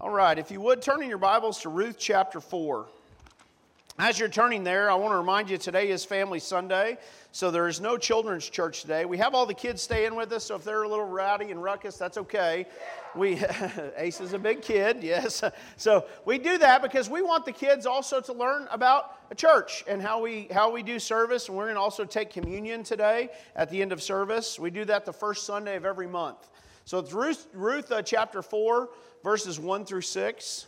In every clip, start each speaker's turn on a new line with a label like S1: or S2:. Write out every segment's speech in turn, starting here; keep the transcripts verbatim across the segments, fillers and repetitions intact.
S1: All right, if you would, turn in your Bibles to Ruth chapter four. As you're turning there, I want to remind you today is Family Sunday, so there is no children's church today. We have all the kids staying with us, so if they're a little rowdy and ruckus, that's okay. We Ace is a big kid, yes. So we do that because we want the kids also to learn about a church and how we how we do service, and we're going to also take communion today at the end of service. We do that the first Sunday of every month. So it's Ruth, Ruth uh, chapter four, verses one through six.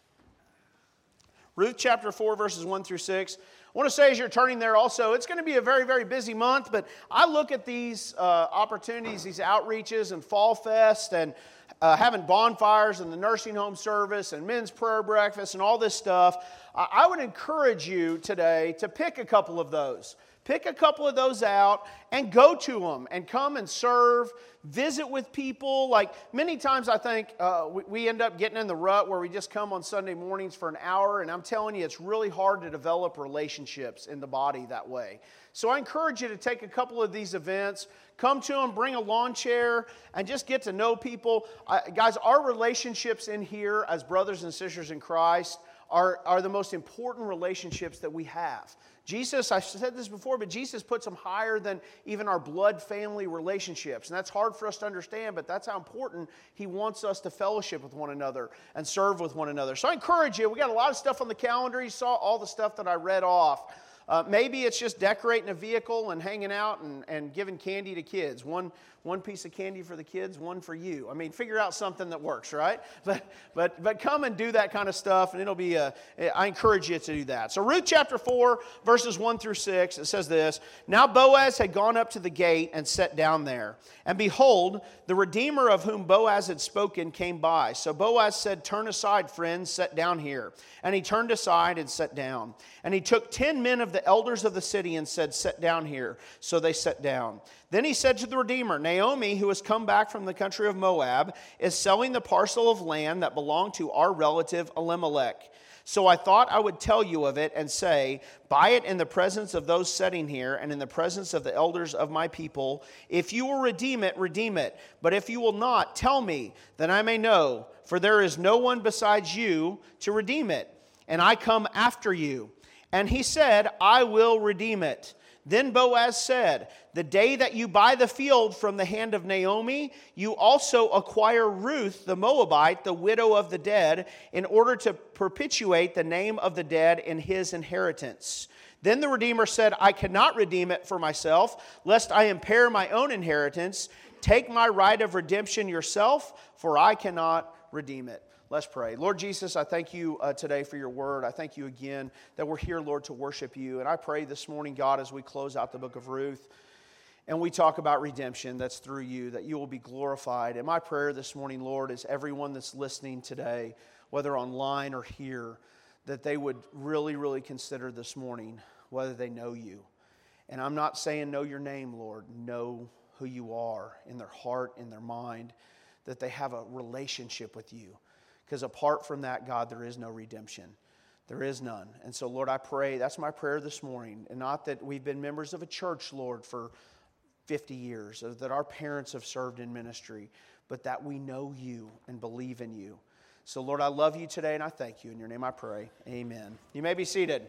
S1: Ruth chapter four, verses one through six. I want to say as you're turning there also, it's going to be a very, very busy month, but I look at these uh, opportunities, these outreaches and Fall Fest and uh, having bonfires and the nursing home service and men's prayer breakfast and all this stuff. I, I would encourage you today to pick a couple of those. Pick a couple of those out and go to them and come and serve, visit with people. Like many times I think uh, we, we end up getting in the rut where we just come on Sunday mornings for an hour, and I'm telling you it's really hard to develop relationships in the body that way. So I encourage you to take a couple of these events, come to them, bring a lawn chair, and just get to know people. Uh, guys, our relationships in here as brothers and sisters in Christ are, are the most important relationships that we have. Jesus, I've said this before, but Jesus puts them higher than even our blood family relationships. And that's hard for us to understand, but that's how important He wants us to fellowship with one another and serve with one another. So I encourage you, we got a lot of stuff on the calendar. You saw all the stuff that I read off. Uh, maybe it's just decorating a vehicle and hanging out and, and giving candy to kids. One one piece of candy for the kids, one for you. I mean, figure out something that works, right? But but but come and do that kind of stuff, and it'll be. A, I encourage you to do that. So Ruth chapter four, verses one through six, it says this: Now Boaz had gone up to the gate and sat down there, and behold, the Redeemer of whom Boaz had spoken came by. So Boaz said, "Turn aside, friends, sit down here." And he turned aside and sat down. And he took ten men of the elders of the city and said, "Sit down here." So they sat down. Then he said to the Redeemer, "Naomi, who has come back from the country of Moab, is selling the parcel of land that belonged to our relative Elimelech. So I thought I would tell you of it and say, buy it in the presence of those sitting here and in the presence of the elders of my people. If you will redeem it, redeem it. But if you will not, tell me, that I may know, for there is no one besides you to redeem it, and I come after you." And he said, "I will redeem it." Then Boaz said, "The day that you buy the field from the hand of Naomi, you also acquire Ruth the Moabite, the widow of the dead, in order to perpetuate the name of the dead in his inheritance." Then the Redeemer said, "I cannot redeem it for myself, lest I impair my own inheritance. Take my right of redemption yourself, for I cannot redeem it." Let's pray. Lord Jesus, I thank you uh, today for your word. I thank you again that we're here, Lord, to worship you. And I pray this morning, God, as we close out the book of Ruth and we talk about redemption that's through you, that you will be glorified. And my prayer this morning, Lord, is everyone that's listening today, whether online or here, that they would really, really consider this morning whether they know you. And I'm not saying know your name, Lord. Know who you are in their heart, in their mind, that they have a relationship with you. Because apart from that, God, there is no redemption. There is none. And so, Lord, I pray, that's my prayer this morning. And not that we've been members of a church, Lord, for fifty years, or that our parents have served in ministry, but that we know you and believe in you. So, Lord, I love you today, and I thank you. In your name I pray. Amen. You may be seated.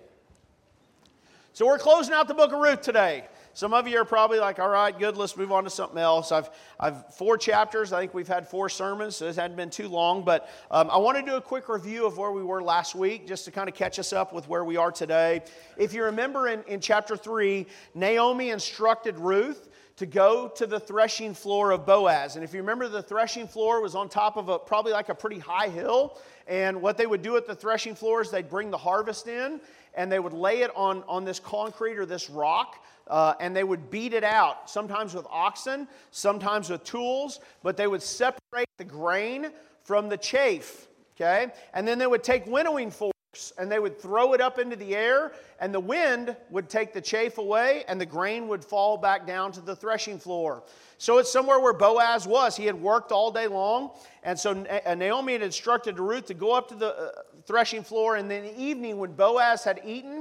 S1: So we're closing out the book of Ruth today. Some of you are probably like, all right, good, let's move on to something else. I've I've four chapters. I think we've had four sermons, so it hasn't been too long. But um, I want to do a quick review of where we were last week, just to kind of catch us up with where we are today. If you remember in, in chapter three, Naomi instructed Ruth to go to the threshing floor of Boaz. And if you remember, the threshing floor was on top of a probably like a pretty high hill. And what they would do at the threshing floor is they'd bring the harvest in, and they would lay it on, on this concrete or this rock, uh, and they would beat it out, sometimes with oxen, sometimes with tools, but they would separate the grain from the chaff, okay? And then they would take winnowing forks, and they would throw it up into the air, and the wind would take the chaff away, and the grain would fall back down to the threshing floor. So it's somewhere where Boaz was. He had worked all day long, and so Naomi had instructed Ruth to go up to the threshing floor, and then in the evening when Boaz had eaten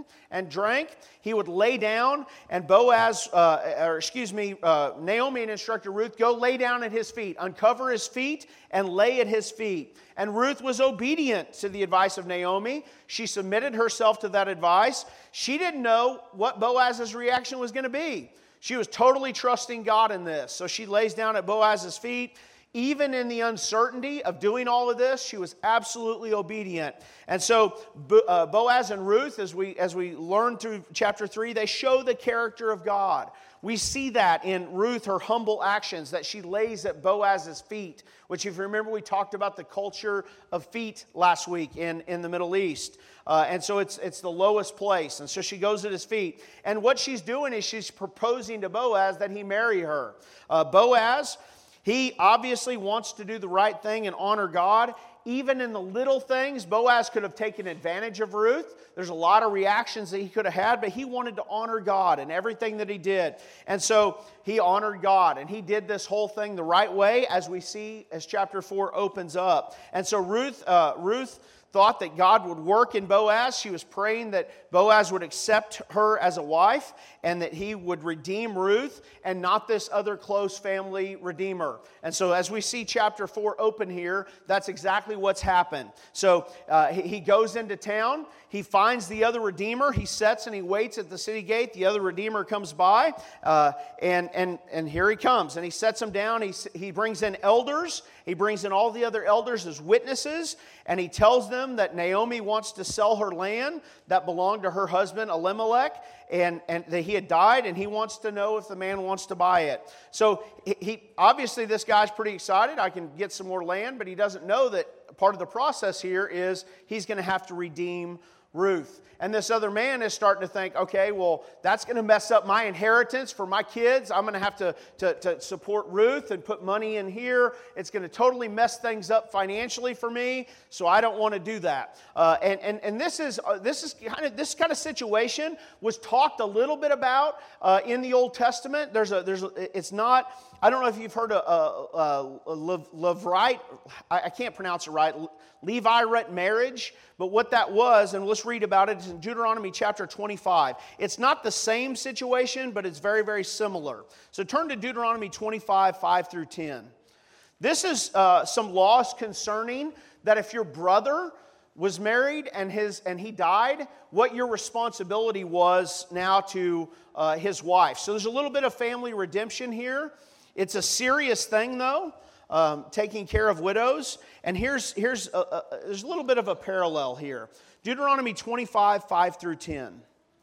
S1: eaten and drank, he would lay down, and Boaz, uh, or excuse me, uh, Naomi had instructed Ruth, go lay down at his feet, uncover his feet, and lay at his feet. And Ruth was obedient to the advice of Naomi. She submitted herself to that advice. She didn't know what Boaz's reaction was going to be. She was totally trusting God in this. So she lays down at Boaz's feet. Even in the uncertainty of doing all of this, she was absolutely obedient. And so uh, Boaz and Ruth, as we, as we learn through chapter three, they show the character of God. We see that in Ruth, her humble actions, that she lays at Boaz's feet, which if you remember, we talked about the culture of feet last week in, in the Middle East. Uh, and so it's, it's the lowest place. And so she goes at his feet. And what she's doing is she's proposing to Boaz that he marry her. Uh, Boaz... He obviously wants to do the right thing and honor God. Even in the little things, Boaz could have taken advantage of Ruth. There's a lot of reactions that he could have had, but he wanted to honor God in everything that he did. And so he honored God, and he did this whole thing the right way, as we see as chapter four opens up. And so Ruth, uh, Ruth thought that God would work in Boaz. She was praying that Boaz would accept her as a wife and that he would redeem Ruth and not this other close family redeemer. And so as we see chapter four open here, that's exactly what's happened. So uh, he, he goes into town. He finds the other redeemer. He sits and he waits at the city gate. The other redeemer comes by, uh, and, and, and here he comes. And he sets him down. He, he brings in elders. He brings in all the other elders as witnesses, and he tells them that Naomi wants to sell her land that belonged to her husband Elimelech, and, and that he had died, and he wants to know if the man wants to buy it. So he, he obviously this guy's pretty excited. I can get some more land, but he doesn't know that part of the process here is he's going to have to redeem Ruth. And this other man is starting to think, okay, well, that's going to mess up my inheritance for my kids. I'm going to have to, to, to support Ruth and put money in here. It's going to totally mess things up financially for me, so I don't want to do that. Uh, and, and, and this is uh, this is kind of this kind of situation was talked a little bit about uh, in the Old Testament. There's a there's a, it's not. I don't know if you've heard of a, a, a Levirate, I, I can't pronounce it right, Levirate marriage, but what that was, and let's read about it, it's in Deuteronomy chapter twenty-five. It's not the same situation, but it's very, very similar. So turn to Deuteronomy twenty-five, five through ten. This is uh, some laws concerning that if your brother was married and his and he died, what your responsibility was now to uh, his wife. So there's a little bit of family redemption here. It's a serious thing, though, um, taking care of widows. And here's, here's a, a, there's a little bit of a parallel here. Deuteronomy twenty-five, five through ten.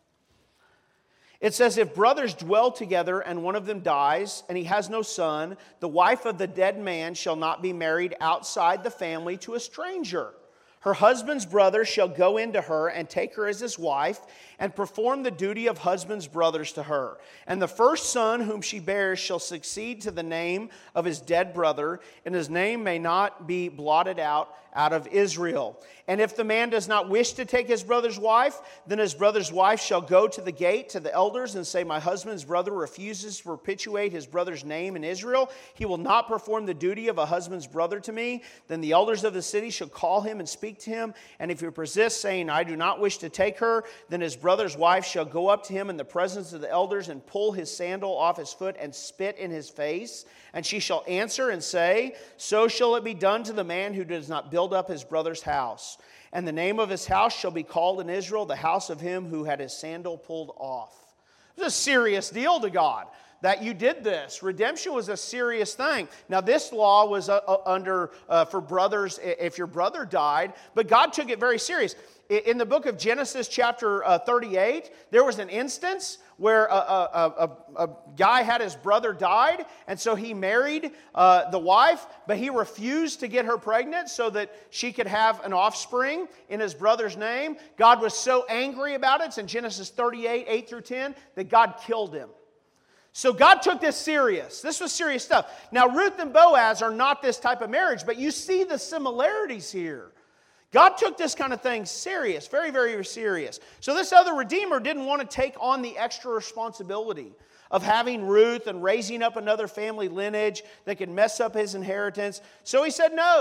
S1: It says, if brothers dwell together and one of them dies and he has no son, the wife of the dead man shall not be married outside the family to a stranger. Her husband's brother shall go into her and take her as his wife and perform the duty of husband's brothers to her. And the first son whom she bears shall succeed to the name of his dead brother, and his name may not be blotted out out of Israel. And if the man does not wish to take his brother's wife, then his brother's wife shall go to the gate to the elders and say, my husband's brother refuses to perpetuate his brother's name in Israel. He will not perform the duty of a husband's brother to me. Then the elders of the city shall call him and speak to him. And if he persists, saying, I do not wish to take her, then his brother's wife shall go up to him in the presence of the elders and pull his sandal off his foot and spit in his face. And she shall answer and say, so shall it be done to the man who does not build up his brother's house. And the name of his house shall be called in Israel, the house of him who had his sandal pulled off. It was a serious deal to God that you did this. Redemption was a serious thing. Now, this law was uh, uh, under uh, for brothers if your brother died, but God took it very serious. In the book of Genesis chapter uh, thirty-eight, there was an instance where a, a, a, a guy had his brother died, and so he married uh, the wife, but he refused to get her pregnant so that she could have an offspring in his brother's name. God was so angry about it, it's in Genesis thirty-eight, eight through ten, that God killed him. So God took this serious. This was serious stuff. Now, Ruth and Boaz are not this type of marriage, but you see the similarities here. God took this kind of thing serious, very, very serious. So this other redeemer didn't want to take on the extra responsibility of having Ruth and raising up another family lineage that could mess up his inheritance. So he said no.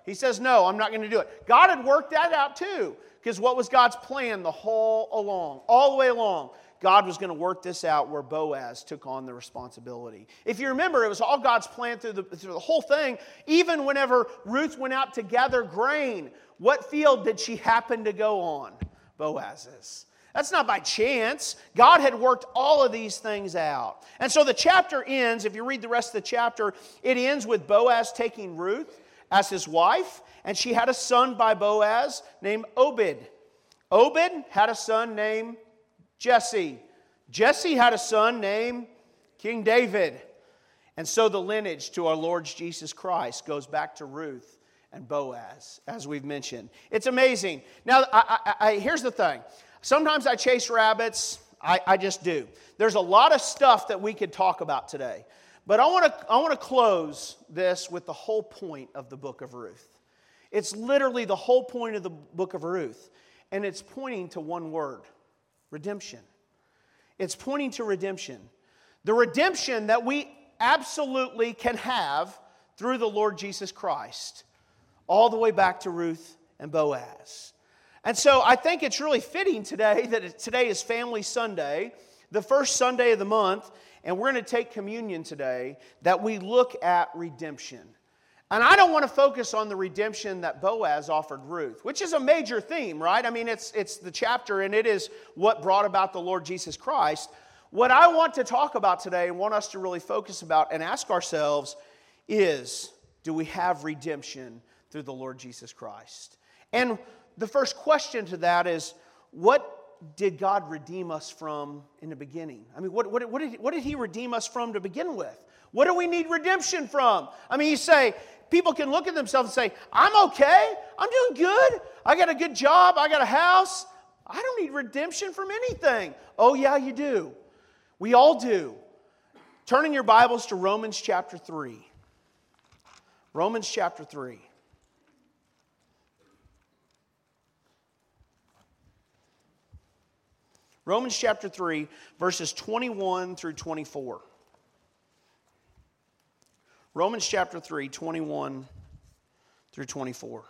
S1: He says, no, I'm not going to do it. God had worked that out too, because what was God's plan the whole along, all the way along? God was going to work this out where Boaz took on the responsibility. If you remember, it was all God's plan through the, through the whole thing. Even whenever Ruth went out to gather grain, what field did she happen to go on? Boaz's. That's not by chance. God had worked all of these things out. And so the chapter ends, if you read the rest of the chapter, it ends with Boaz taking Ruth as his wife, and she had a son by Boaz named Obed. Obed had a son named Jesse. Jesse had a son named King David. And so the lineage to our Lord Jesus Christ goes back to Ruth and Boaz, as we've mentioned. It's amazing. Now, I, I, I, here's the thing. Sometimes I chase rabbits. I, I just do. There's a lot of stuff that we could talk about today. But I want to I want to close this with the whole point of the book of Ruth. It's literally the whole point of the book of Ruth. And it's pointing to one word. Redemption. It's pointing to redemption. The redemption that we absolutely can have through the Lord Jesus Christ. All the way back to Ruth and Boaz. And so I think it's really fitting today that today is Family Sunday, the first Sunday of the month, and we're going to take communion today, that we look at redemption. And I don't want to focus on the redemption that Boaz offered Ruth, which is a major theme, right? I mean, it's, it's the chapter, and it is what brought about the Lord Jesus Christ. What I want to talk about today and want us to really focus about and ask ourselves is, do we have redemption through the Lord Jesus Christ? And the first question to that is, what did God redeem us from in the beginning? I mean, what, what, what, did, what did He redeem us from to begin with? What do we need redemption from? I mean, you say, people can look at themselves and say, I'm okay. I'm doing good. I got a good job. I got a house. I don't need redemption from anything. Oh, yeah, you do. We all do. Turn in your Bibles to Romans chapter three. Romans chapter three. Romans chapter three, verses twenty-one through twenty-four. Romans chapter three, twenty-one through twenty-four.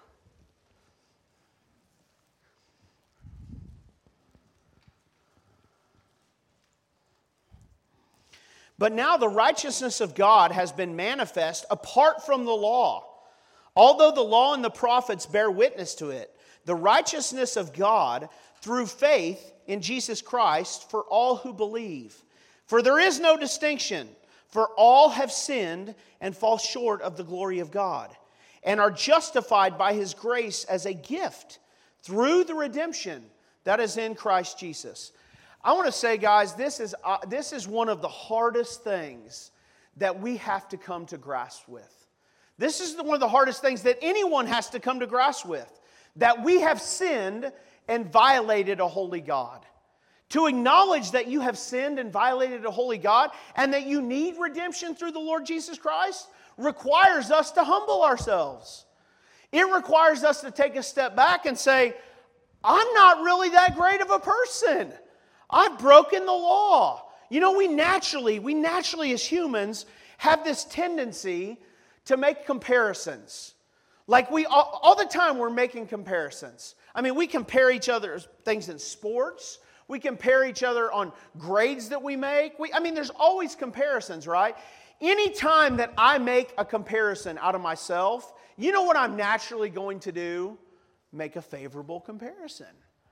S1: But now the righteousness of God has been manifest apart from the law. Although the law and the prophets bear witness to it, the righteousness of God through faith in Jesus Christ for all who believe. For there is no distinction, for all have sinned and fall short of the glory of God, and are justified by His grace as a gift through the redemption that is in Christ Jesus. I want to say, guys, this is, uh, this is one of the hardest things that we have to come to grasp with. This is the, one of the hardest things that anyone has to come to grasp with. That we have sinned and violated a holy God. To acknowledge that you have sinned and violated a holy God and that you need redemption through the Lord Jesus Christ requires us to humble ourselves. It requires us to take a step back and say, I'm not really that great of a person. I've broken the law. You know, we naturally, we naturally as humans have this tendency to make comparisons. Like we, all, all the time we're making comparisons. I mean, we compare each other's things in sports. We compare each other on grades that we make. We, I mean, there's always comparisons, right? Anytime that I make a comparison out of myself, you know what I'm naturally going to do? Make a favorable comparison.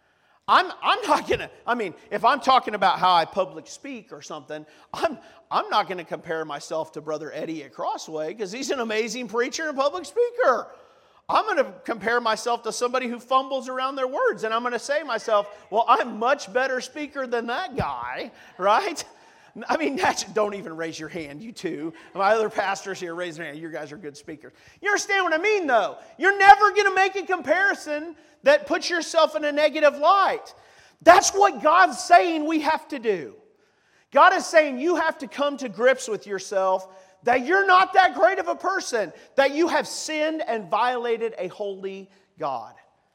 S1: I'm, I'm not going to, I mean, if I'm talking about how I public speak or something, I'm, I'm not going to compare myself to Brother Eddie at Crossway because he's an amazing preacher and public speaker. I'm going to compare myself to somebody who fumbles around their words, and I'm going to say to myself, well, I'm much better speaker than that guy, right? I mean, that's, don't even raise your hand, you two. My other pastors here raise their hand. You guys are good speakers. You understand what I mean, though? You're never going to make a comparison that puts yourself in a negative light. That's what God's saying we have to do. God is saying you have to come to grips with yourself that you're not that great of a person, that you have sinned and violated a holy God.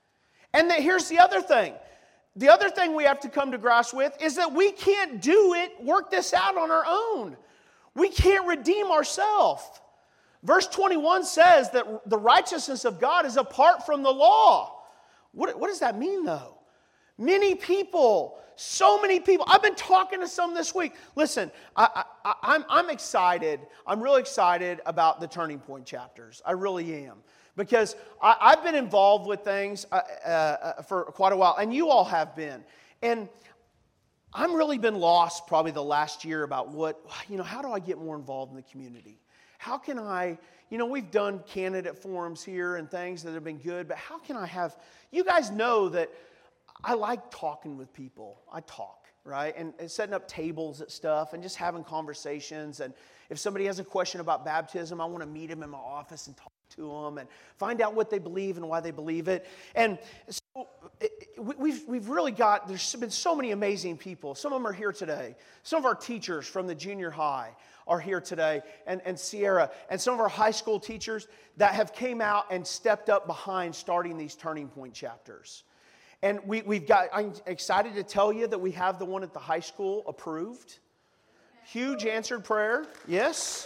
S1: And that here's the other thing. The other thing we have to come to grasp with is that we can't do it, work this out on our own. We can't redeem ourselves. Verse twenty-one says that the righteousness of God is apart from the law. What, what does that mean, though? Many people, so many people. I've been talking to some this week. Listen, I, I, I'm, I'm excited. I'm really excited about the Turning Point chapters. I really am. Because I, I've been involved with things uh, uh, for quite a while, and you all have been. And I've really been lost probably the last year about what, you know, how do I get more involved in the community? How can I, you know, we've done candidate forums here and things that have been good, but how can I have, you guys know that I like talking with people. I talk, right? And, and setting up tables at stuff and just having conversations. And if somebody has a question about baptism, I want to meet them in my office and talk to them and find out what they believe and why they believe it. And so we've, we've really got, there's been so many amazing people. Some of them are here today. Some of our teachers from the junior high are here today, and, and Sierra, and some of our high school teachers that have came out and stepped up behind starting these Turning Point chapters. And we, we've got, I'm excited to tell you that we have the one at the high school approved. Huge answered prayer, yes.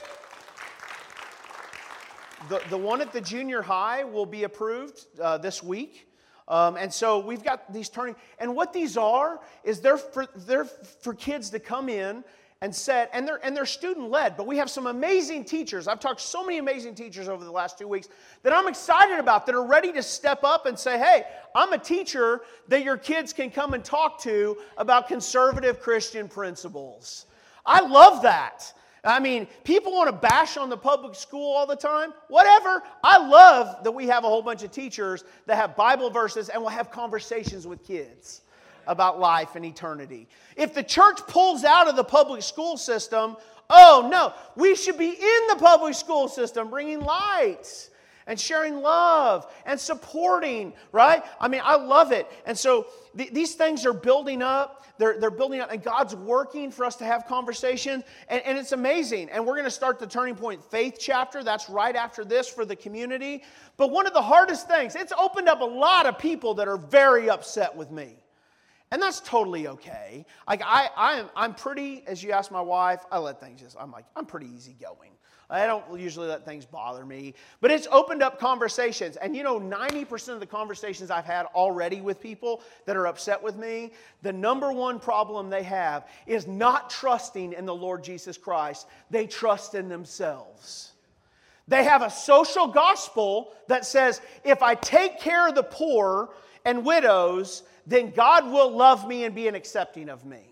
S1: The, the one at the junior high will be approved uh, this week. Um, and so we've got these turning, and what these are is they're for, they're for kids to come in and set, and they're, and they're student-led, but we have some amazing teachers. I've talked to so many amazing teachers over the last two weeks that I'm excited about, that are ready to step up and say, hey, I'm a teacher that your kids can come and talk to about conservative Christian principles. I love that. I mean, people want to bash on the public school all the time. Whatever. I love that we have a whole bunch of teachers that have Bible verses and will have conversations with kids about life and eternity. If the church pulls out of the public school system, oh no, we should be in the public school system bringing light and sharing love and supporting, right? I mean, I love it. And so th- these things are building up. They're, they're building up, and God's working for us to have conversations, and, and it's amazing. And we're going to start the Turning Point Faith chapter. That's right after this for the community. But one of the hardest things, it's opened up a lot of people that are very upset with me. And that's totally okay. Like I, I'm, I'm pretty, as you ask my wife, I let things just, I'm like, I'm pretty easygoing. I don't usually let things bother me. But it's opened up conversations. And you know, ninety percent of the conversations I've had already with people that are upset with me, the number one problem they have is not trusting in the Lord Jesus Christ. They trust in themselves. They have a social gospel that says, if I take care of the poor and widows, then God will love me and be an accepting of me.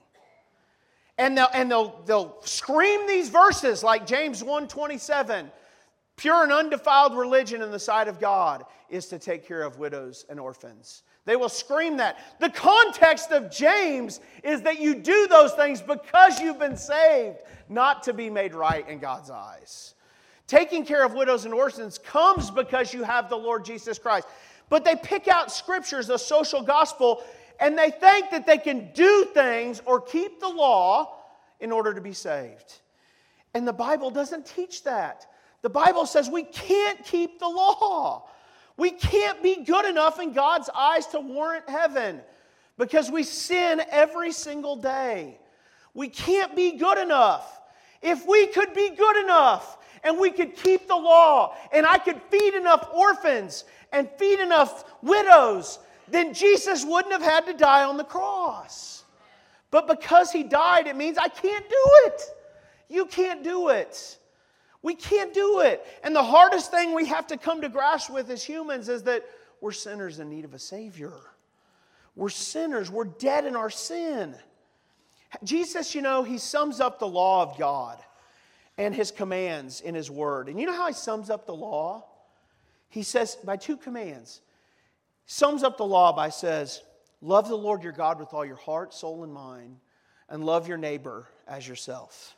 S1: And they'll, and they'll, they'll scream these verses like James one twenty-seven. Pure and undefiled religion in the sight of God is to take care of widows and orphans. They will scream that. The context of James is that you do those things because you've been saved, not to be made right in God's eyes. Taking care of widows and orphans comes because you have the Lord Jesus Christ. But they pick out scriptures, the social gospel, and they think that they can do things or keep the law in order to be saved. And the Bible doesn't teach that. The Bible says we can't keep the law. We can't be good enough in God's eyes to warrant heaven because we sin every single day. We can't be good enough. If we could be good enough and we could keep the law and I could feed enough orphans and feed enough widows, then Jesus wouldn't have had to die on the cross. But because He died, it means I can't do it. You can't do it. We can't do it. And the hardest thing we have to come to grasp with as humans is that we're sinners in need of a Savior. We're sinners. We're dead in our sin. Jesus, you know, He sums up the law of God and His commands in His Word. And you know how He sums up the law? He says by two commands. He sums up the law by says, love the Lord your God with all your heart, soul, and mind, and love your neighbor as yourself.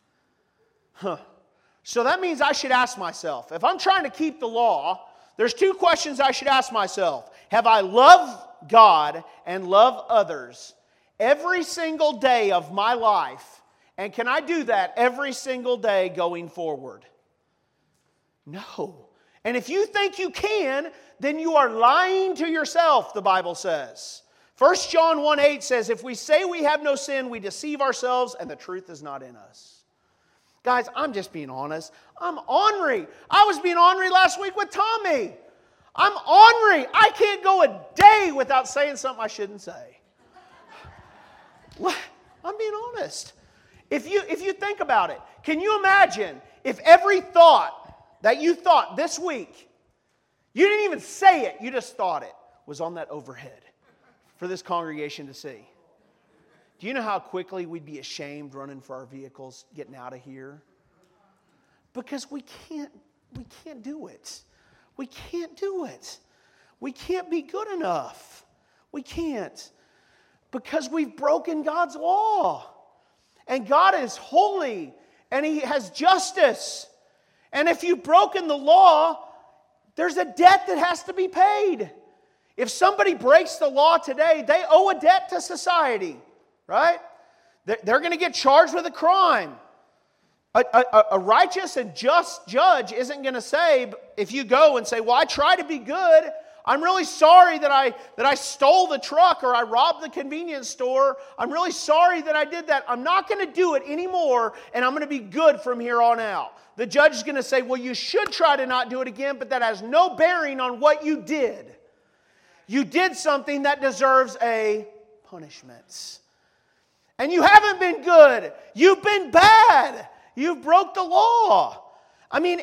S1: Huh. So that means I should ask myself, if I'm trying to keep the law, there's two questions I should ask myself. Have I loved God and loved others every single day of my life? And can I do that every single day going forward? No. And if you think you can, then you are lying to yourself, the Bible says. First John one eight says, if we say we have no sin, we deceive ourselves and the truth is not in us. Guys, I'm just being honest. I'm ornery. I was being ornery last week with Tommy. I'm ornery. I can't go a day without saying something I shouldn't say. I'm being honest. If you, if you think about it, can you imagine if every thought that you thought this week, you didn't even say it, you just thought it, was on that overhead for this congregation to see? Do you know how quickly we'd be ashamed running for our vehicles, getting out of here? Because we can't, we can't do it. We can't do it. We can't be good enough. We can't. Because we've broken God's law. And God is holy. And He has justice. And if you've broken the law, there's a debt that has to be paid. If somebody breaks the law today, they owe a debt to society. Right? They're going to get charged with a crime. A, a, a righteous and just judge isn't going to say, if you go and say, well, I try to be good. I'm really sorry that I, that I stole the truck or I robbed the convenience store. I'm really sorry that I did that. I'm not going to do it anymore, and I'm going to be good from here on out. The judge is going to say, well, you should try to not do it again, but that has no bearing on what you did. You did something that deserves a punishment. And you haven't been good. You've been bad. You've broke the law. I mean,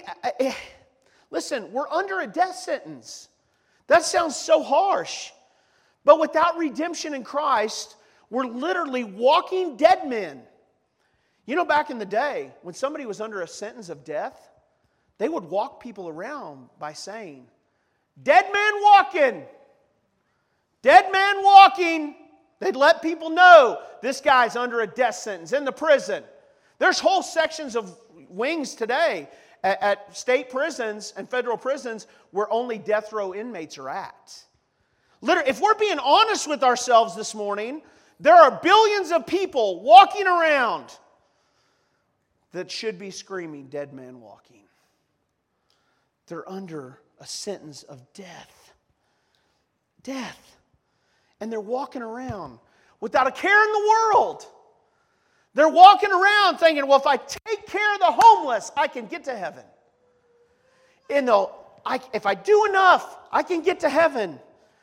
S1: listen, we're under a death sentence. That sounds so harsh. But without redemption in Christ, we're literally walking dead men. You know, back in the day, when somebody was under a sentence of death, they would walk people around by saying, dead man walking. Dead man walking. They'd let people know this guy's under a death sentence in the prison. There's whole sections of wings today at, at state prisons and federal prisons where only death row inmates are at. Literally, if we're being honest with ourselves this morning, there are billions of people walking around that should be screaming, dead man walking. They're under a sentence of death. Death. And they're walking around without a care in the world. They're walking around thinking, well, if I take care of the homeless, I can get to heaven. And I, if I do enough, I can get to heaven.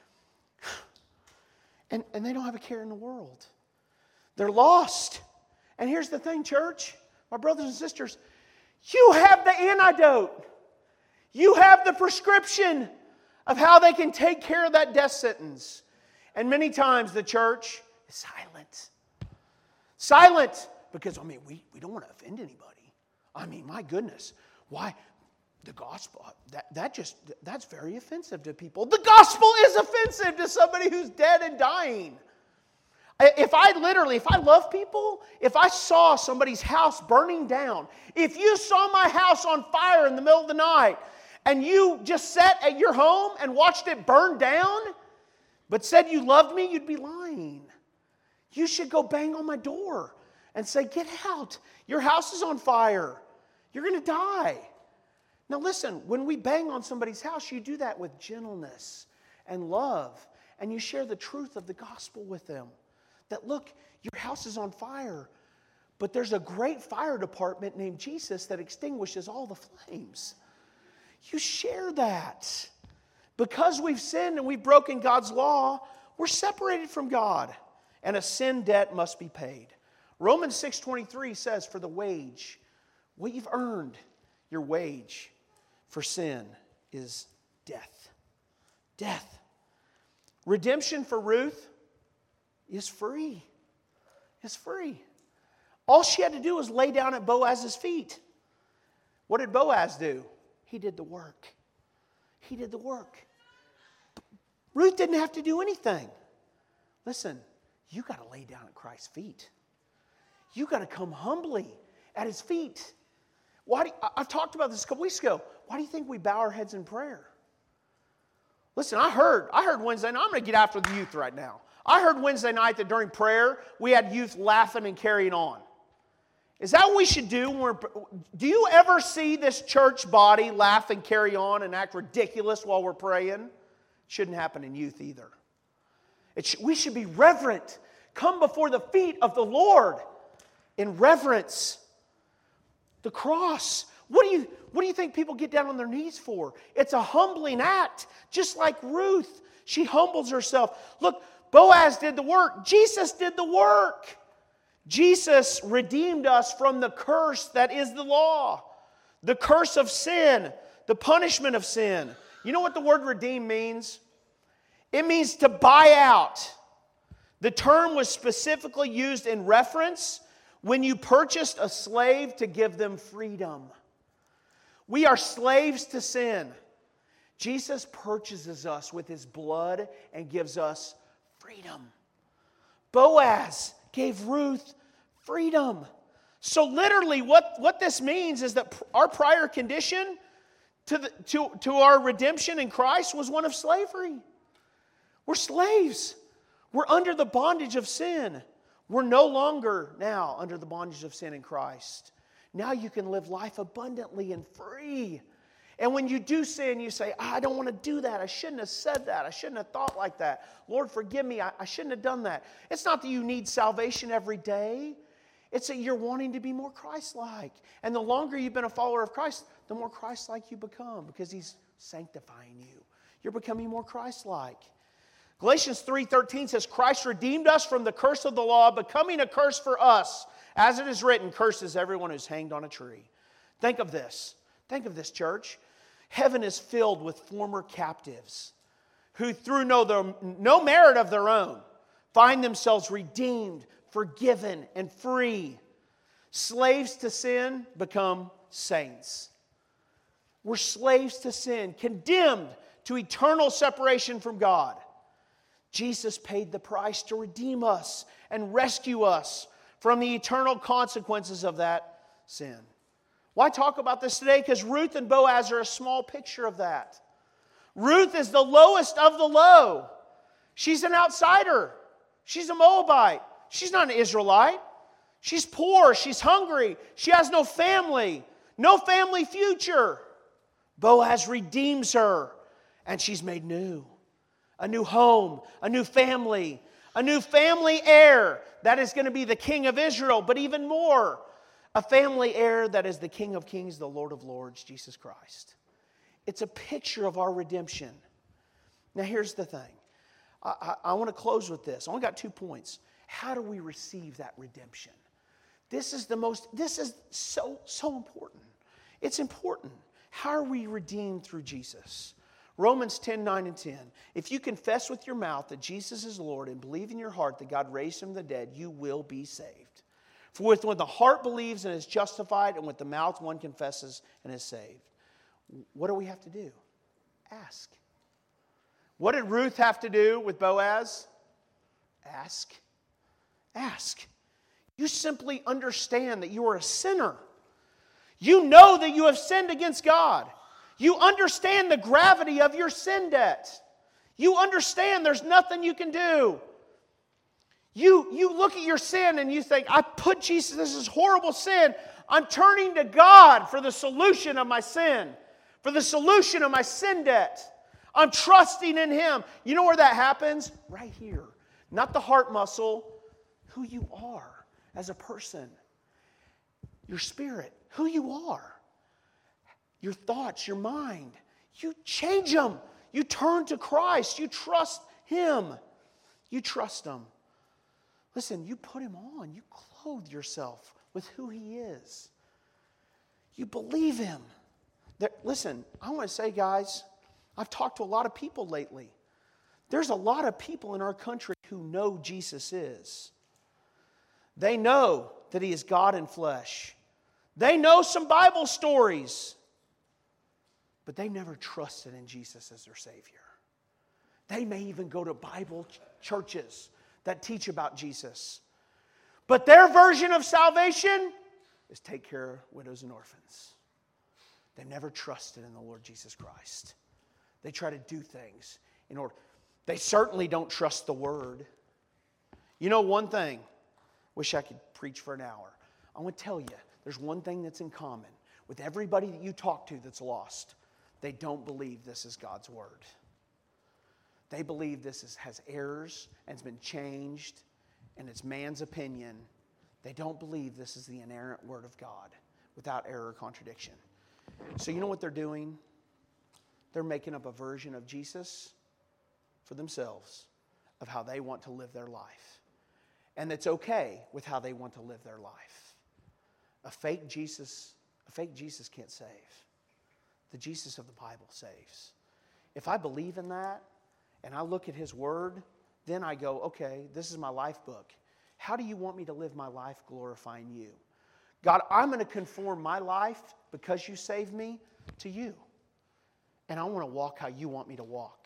S1: And, and they don't have a care in the world. They're lost. And here's the thing, church, my brothers and sisters, you have the antidote. You have the prescription of how they can take care of that death sentence. And many times the church is silent. Silent because, I mean, we, we don't want to offend anybody. I mean, my goodness. Why? The gospel, that, that just, that's very offensive to people. The gospel is offensive to somebody who's dead and dying. If I literally, if I love people, if I saw somebody's house burning down, if you saw my house on fire in the middle of the night and you just sat at your home and watched it burn down, but said you loved me, you'd be lying. You should go bang on my door and say, get out. Your house is on fire. You're going to die. Now listen, when we bang on somebody's house, you do that with gentleness and love. And you share the truth of the gospel with them. That look, your house is on fire. But there's a great fire department named Jesus that extinguishes all the flames. You share that. Because we've sinned and we've broken God's law, we're separated from God. And a sin debt must be paid. Romans six twenty-three says, for the wage, what you've earned, your wage for sin is death. Death. Redemption for Ruth is free. It's free. All she had to do was lay down at Boaz's feet. What did Boaz do? He did the work. He did the work. Ruth didn't have to do anything. Listen, you got to lay down at Christ's feet. You got to come humbly at His feet. Why do you, I've talked about this a couple weeks ago. Why do you think we bow our heads in prayer? Listen, I heard, I heard Wednesday night, I'm going to get after the youth right now. I heard Wednesday night that during prayer, we had youth laughing and carrying on. Is that what we should do? When we're, do you ever see this church body laugh and carry on and act ridiculous while we're praying? Shouldn't happen in youth either. It sh- we should be reverent. Come before the feet of the Lord in reverence. The cross. What do you, what do you think people get down on their knees for? It's a humbling act, just like Ruth. She humbles herself. Look, Boaz did the work. Jesus did the work. Jesus redeemed us from the curse that is the law. The curse of sin. The punishment of sin. You know what the word redeem means? It means to buy out. The term was specifically used in reference when you purchased a slave to give them freedom. We are slaves to sin. Jesus purchases us with His blood and gives us freedom. Boaz gave Ruth freedom. So literally what, what this means is that our prior condition to, the, to, to our redemption in Christ was one of slavery. We're slaves. We're under the bondage of sin. We're no longer now under the bondage of sin in Christ. Now you can live life abundantly and free. And when you do sin, you say, I don't want to do that. I shouldn't have said that. I shouldn't have thought like that. Lord, forgive me. I, I shouldn't have done that. It's not that you need salvation every day. It's that you're wanting to be more Christ-like. And the longer you've been a follower of Christ, the more Christ-like you become because He's sanctifying you. You're becoming more Christ-like. Galatians three thirteen says, Christ redeemed us from the curse of the law, becoming a curse for us. As it is written, curses everyone who's hanged on a tree. Think of this. Think of this, church. Heaven is filled with former captives who, through no, no merit of their own, find themselves redeemed, forgiven, and free. Slaves to sin become saints. We're slaves to sin, condemned to eternal separation from God. Jesus paid the price to redeem us and rescue us from the eternal consequences of that sin. Why talk about this today? Because Ruth and Boaz are a small picture of that. Ruth is the lowest of the low. She's an outsider. She's a Moabite. She's not an Israelite. She's poor. She's hungry. She has no family. No family future. Boaz redeems her, and she's made new. A new home, a new family, a new family heir that is going to be the King of Israel, but even more, a family heir that is the King of Kings, the Lord of Lords, Jesus Christ. It's a picture of our redemption. Now here's the thing. I, I, I want to close with this. I only got two points. How do we receive that redemption? This is the most, this is so, so important. It's important. How are we redeemed through Jesus? Romans ten, nine and ten. If you confess with your mouth that Jesus is Lord and believe in your heart that God raised Him from the dead, you will be saved. For with when the heart believes and is justified, and with the mouth one confesses and is saved. What do we have to do? Ask. What did Ruth have to do with Boaz? Ask. Ask. You simply understand that you are a sinner. You know that you have sinned against God. You understand the gravity of your sin debt. You understand there's nothing you can do. You, you look at your sin and you think, I put Jesus, this is horrible sin. I'm turning to God for the solution of my sin, for the solution of my sin debt. I'm trusting in Him. You know where that happens? Right here. Not the heart muscle, who you are as a person. Your spirit, who you are. Your thoughts, your mind. You change them. You turn to Christ. You trust Him. You trust Him. Listen, you put Him on. You clothe yourself with who He is. You believe Him. There, listen, I want to say, guys, I've talked to a lot of people lately. There's a lot of people in our country who know Jesus is. They know that He is God in flesh. They know some Bible stories. But they never trusted in Jesus as their Savior. They may even go to Bible ch- churches that teach about Jesus. But their version of salvation is take care of widows and orphans. They've never trusted in the Lord Jesus Christ. They try to do things in order. They certainly don't trust the Word. You know one thing, wish I could preach for an hour. I want to tell you, there's one thing that's in common with everybody that you talk to that's lost. They don't believe this is God's Word. They believe this is, has errors and it's been changed and it's man's opinion. They don't believe this is the inerrant Word of God without error or contradiction. So you know what they're doing? They're making up a version of Jesus for themselves, of how they want to live their life. And it's okay with how they want to live their life. A fake Jesus, a fake Jesus can't save. The Jesus of the Bible saves. If I believe in that, and I look at His Word, then I go, okay, this is my life book. How do you want me to live my life glorifying you? God, I'm going to conform my life, because you saved me, to you. And I want to walk how you want me to walk.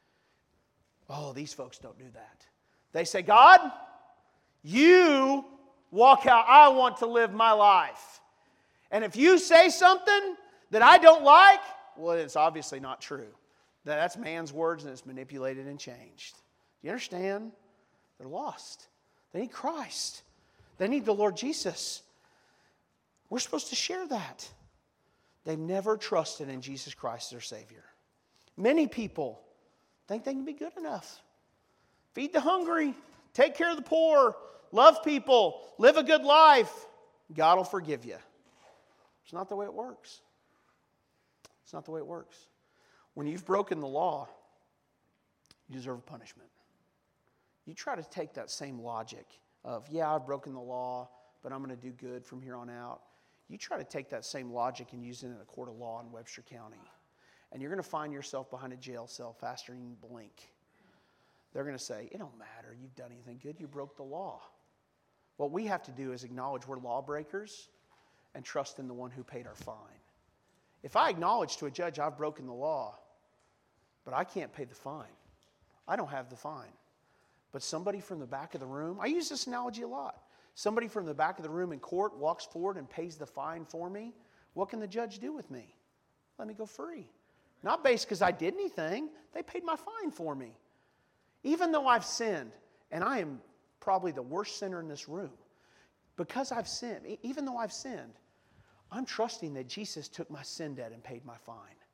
S1: Oh, these folks don't do that. They say, God, you walk how I want to live my life. And if you say something that I don't like, well, it's obviously not true. That's man's words, and it's manipulated and changed. Do you understand? They're lost. They need Christ. They need the Lord Jesus. We're supposed to share that. They've never trusted in Jesus Christ, their Savior. Many people think they can be good enough. Feed the hungry, take care of the poor, love people, live a good life. God will forgive you. It's not the way it works. It's not the way it works. When you've broken the law, you deserve punishment. You try to take that same logic of, yeah, I've broken the law, but I'm going to do good from here on out. You try to take that same logic and use it in a court of law in Webster County. And you're going to find yourself behind a jail cell faster than you can blink. They're going to say, it don't matter, you've done anything good, you broke the law. What we have to do is acknowledge we're lawbreakers and trust in the one who paid our fine. If I acknowledge to a judge I've broken the law, but I can't pay the fine, I don't have the fine. But somebody from the back of the room, I use this analogy a lot. Somebody from the back of the room in court walks forward and pays the fine for me. What can the judge do with me? Let me go free. Not based because I did anything. They paid my fine for me. Even though I've sinned, and I am probably the worst sinner in this room, because I've sinned, even though I've sinned, I'm trusting that Jesus took my sin debt and paid my fine.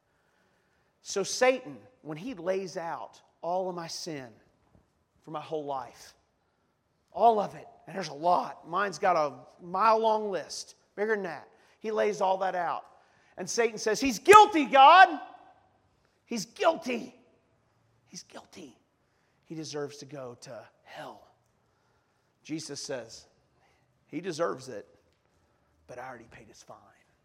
S1: So Satan, when he lays out all of my sin for my whole life, all of it, and there's a lot. Mine's got a mile-long list, bigger than that. He lays all that out. And Satan says, he's guilty, God. He's guilty. He's guilty. He deserves to go to hell. Jesus says, he deserves it, but I already paid his fine.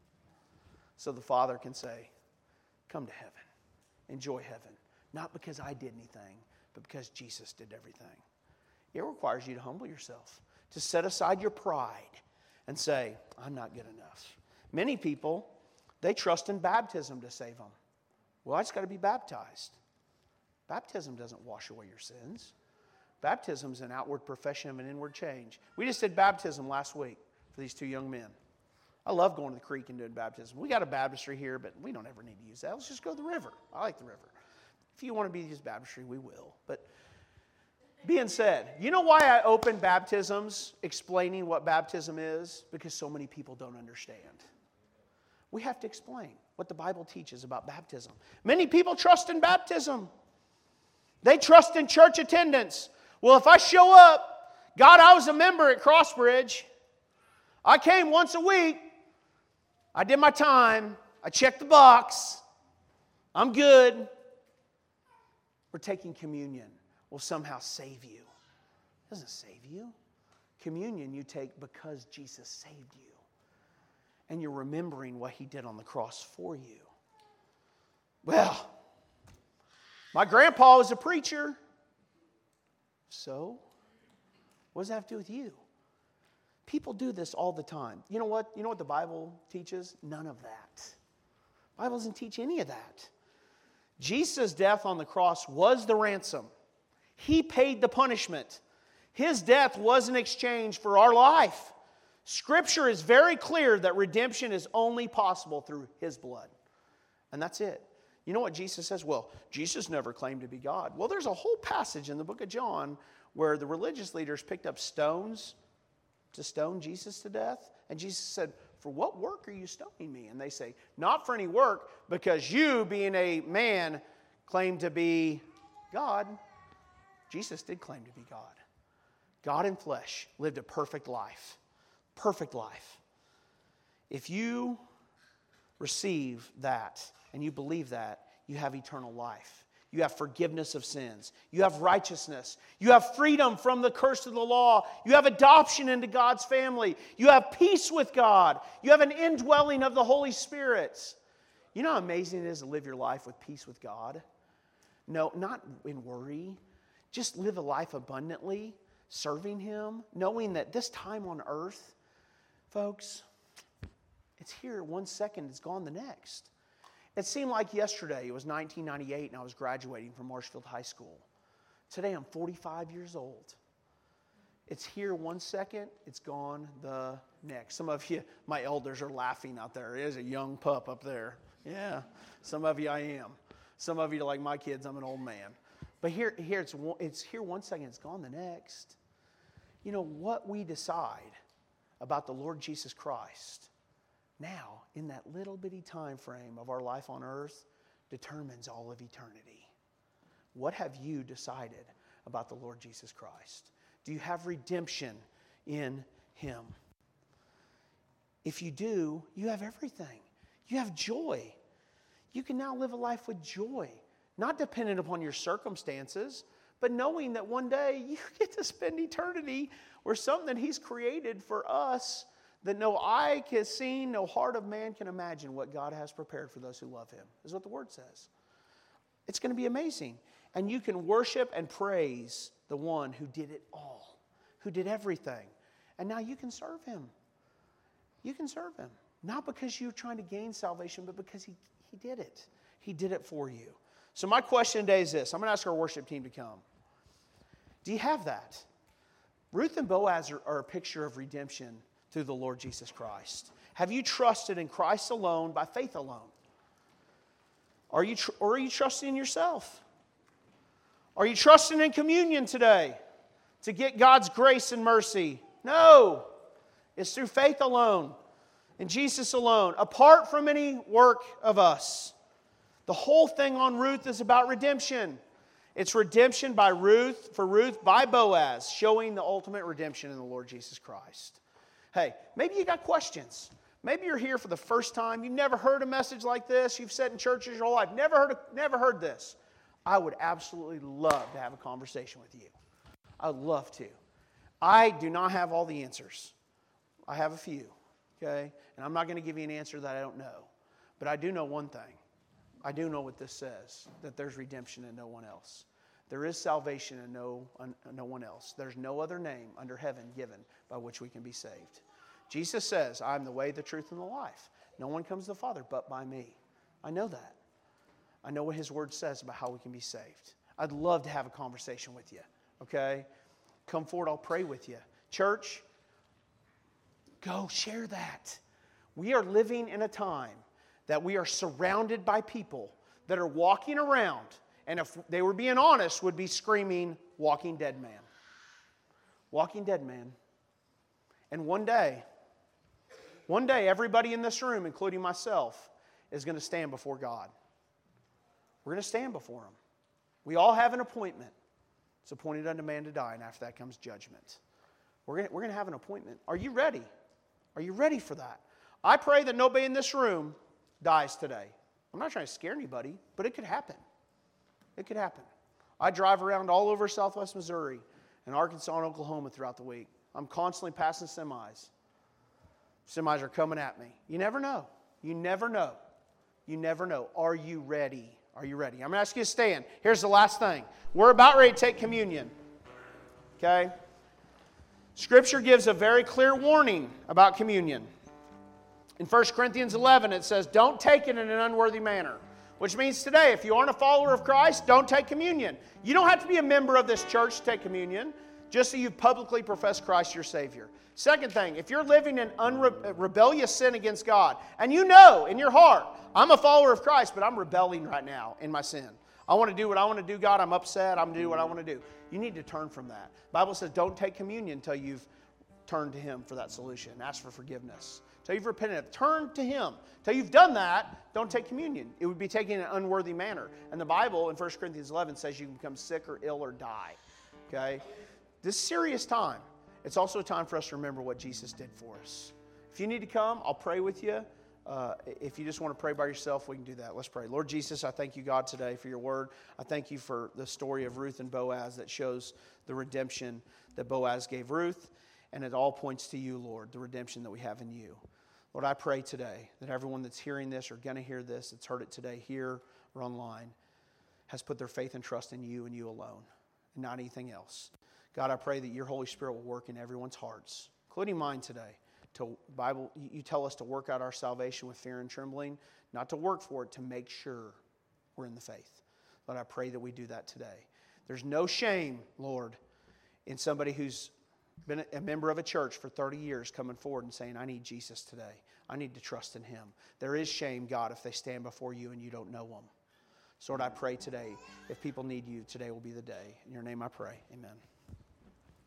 S1: So the Father can say, come to heaven. Enjoy heaven. Not because I did anything, but because Jesus did everything. It requires you to humble yourself, to set aside your pride and say, I'm not good enough. Many people, they trust in baptism to save them. Well, I just got to be baptized. Baptism doesn't wash away your sins. Baptism is an outward profession of an inward change. We just did baptism last week for these two young men. I love going to the creek and doing baptism. We got a baptistry here, but we don't ever need to use that. Let's just go to the river. I like the river. If you want to be used baptistry, we will. But being said, you know why I open baptisms explaining what baptism is? Because so many people don't understand. We have to explain what the Bible teaches about baptism. Many people trust in baptism. They trust in church attendance. Well, if I show up, God, I was a member at Crossbridge. I came once a week. I did my time. I checked the box. I'm good. We're taking communion will somehow save you. It doesn't save you. Communion you take because Jesus saved you. And you're remembering what he did on the cross for you. Well, my grandpa was a preacher. So, what does that have to do with you? People do this all the time. You know what? You know what the Bible teaches? None of that. The Bible doesn't teach any of that. Jesus' death on the cross was the ransom. He paid the punishment. His death was an exchange for our life. Scripture is very clear that redemption is only possible through his blood. And that's it. You know what Jesus says? Well, Jesus never claimed to be God. Well, there's a whole passage in the book of John where the religious leaders picked up stones to stone Jesus to death. And Jesus said, for what work are you stoning me? And they say, not for any work, because you, being a man, claim to be God. Jesus did claim to be God. God in flesh lived a perfect life. Perfect life. If you receive that and you believe that, you have eternal life. You have forgiveness of sins. You have righteousness. You have freedom from the curse of the law. You have adoption into God's family. You have peace with God. You have an indwelling of the Holy Spirit. You know how amazing it is to live your life with peace with God? No, not in worry. Just live a life abundantly, serving Him, knowing that this time on earth, folks, it's here one second, it's gone the next. It seemed like yesterday, it was nineteen ninety-eight, and I was graduating from Marshfield High School. Today, I'm forty-five years old. It's here one second, it's gone the next. Some of you, my elders, are laughing out there. There's a young pup up there. Yeah, some of you I am. Some of you, like my kids, I'm an old man. But here, here it's, it's here one second, it's gone the next. You know, what we decide about the Lord Jesus Christ now, in that little bitty time frame of our life on earth, determines all of eternity. What have you decided about the Lord Jesus Christ? Do you have redemption in Him? If you do, you have everything. You have joy. You can now live a life with joy, not dependent upon your circumstances, but knowing that one day you get to spend eternity where something that He's created for us that no eye has seen, no heart of man can imagine what God has prepared for those who love Him, is what the Word says. It's going to be amazing. And you can worship and praise the one who did it all, who did everything. And now you can serve Him. You can serve Him. Not because you're trying to gain salvation, but because He, he did it. He did it for you. So my question today is this. I'm going to ask our worship team to come. Do you have that? Ruth and Boaz are, are a picture of redemption through the Lord Jesus Christ. Have you trusted in Christ alone by faith alone? Are you tr- or are you trusting in yourself? Are you trusting in communion today to get God's grace and mercy? No. It's through faith alone, in Jesus alone, apart from any work of us. The whole thing on Ruth is about redemption. It's redemption by Ruth, for Ruth by Boaz, showing the ultimate redemption in the Lord Jesus Christ. Hey, maybe you got questions. Maybe you're here for the first time. You've never heard a message like this. You've sat in churches your whole life. Never heard, of, never heard this. I would absolutely love to have a conversation with you. I would love to. I do not have all the answers. I have a few, okay? And I'm not going to give you an answer that I don't know. But I do know one thing. I do know what this says, that there's redemption in no one else. There is salvation in no, no one else. There's no other name under heaven given by which we can be saved. Jesus says, I am the way, the truth, and the life. No one comes to the Father but by me. I know that. I know what His Word says about how we can be saved. I'd love to have a conversation with you, okay? Come forward, I'll pray with you. Church, go share that. We are living in a time that we are surrounded by people that are walking around, and if they were being honest, would be screaming, Walking Dead Man. Walking Dead Man. And one day, one day, everybody in this room, including myself, is going to stand before God. We're going to stand before Him. We all have an appointment. It's appointed unto man to die, and after that comes judgment. We're going to, we're going to have an appointment. Are you ready? Are you ready for that? I pray that nobody in this room dies today. I'm not trying to scare anybody, but it could happen. It could happen. I drive around all over southwest Missouri and Arkansas and Oklahoma throughout the week. I'm constantly passing semis. Semis are coming at me. You never know. You never know. You never know. Are you ready? Are you ready? I'm going to ask you to stand. Here's the last thing. We're about ready to take communion. Okay? Scripture gives a very clear warning about communion. In First Corinthians eleven, it says, don't take it in an unworthy manner. Which means today, if you aren't a follower of Christ, don't take communion. You don't have to be a member of this church to take communion, just so you publicly profess Christ your Savior. Second thing, if you're living in unre- rebellious sin against God, and you know in your heart, I'm a follower of Christ, but I'm rebelling right now in my sin. I want to do what I want to do, God. I'm upset. I'm going to do what I want to do. You need to turn from that. The Bible says don't take communion until you've turned to Him for that solution. Ask for forgiveness. Until you've repented. Turn to Him. Until you've done that, don't take communion. It would be taken in an unworthy manner. And the Bible in First Corinthians eleven says you can become sick or ill or die. Okay? This is a serious time. It's also a time for us to remember what Jesus did for us. If you need to come, I'll pray with you. Uh, if you just want to pray by yourself, we can do that. Let's pray. Lord Jesus, I thank you, God, today for your word. I thank you for the story of Ruth and Boaz that shows the redemption that Boaz gave Ruth. And it all points to you, Lord, the redemption that we have in you. Lord, I pray today that everyone that's hearing this or going to hear this, that's heard it today here or online, has put their faith and trust in you and you alone, and not anything else. God, I pray that your Holy Spirit will work in everyone's hearts, including mine today. To Bible, you tell us to work out our salvation with fear and trembling, not to work for it, to make sure we're in the faith. Lord, I pray that we do that today. There's no shame, Lord, in somebody who's been a member of a church for thirty years coming forward and saying, I need Jesus today. I need to trust in him. There is shame, God, if they stand before you and you don't know them. So Lord, I pray today, if people need you, today will be the day. In your name I pray. Amen.